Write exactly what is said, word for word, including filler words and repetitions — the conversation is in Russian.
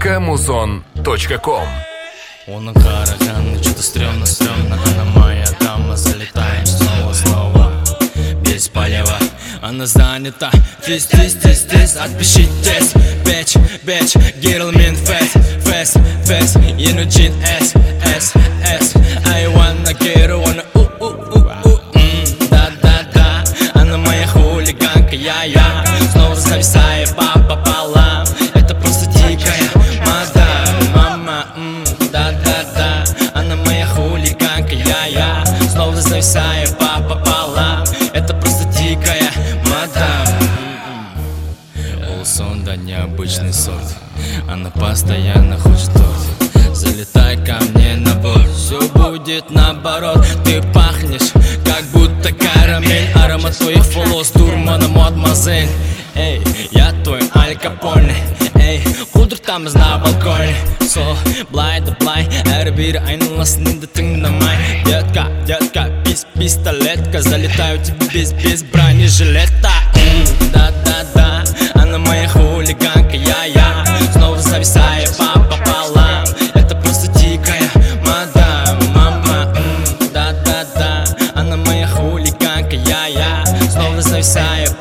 точка музон точка ком. Он караган, что-то стрёмно, стрёмно. Она моя дама, залетаем снова, снова. Без полева, она занята. Тис, тис, тис, тис, отпишитесь. Бэч, бэч, гирлмин, фэс, фэс, фэс. Енучин, эс, эс, эс. I wanna get wanna у, у, у, у. Да-да-да, она моя хулиганка, я-я. Снова зависаю пополам. Это просто дикая мадам, мама, да-да-да. Она моя хулиганка, я-я. Снова зависаю пополам. Это просто дикая мадам. Олсон, да, необычный сорт. Она постоянно хочет торт. Залетай ко мне на борт, все будет наоборот. Ты пахнешь, как будто карамель. Аромат твоих волос, дурмана, мадемуазель. Эй, я твой Аль Капоне. Эй, кудр там на балконе. So, блай да блай, эрбир айнуласын да ты на май. Детка, детка, пис, пистолетка. Залетаю тебе без, без бронежилета. Да-да-да, она моя хулиганка, я-я. Снова зависаю пополам. Это просто дикая мадам, мама, да-да-да. Она моя хулиганка, я-я. Снова зависаю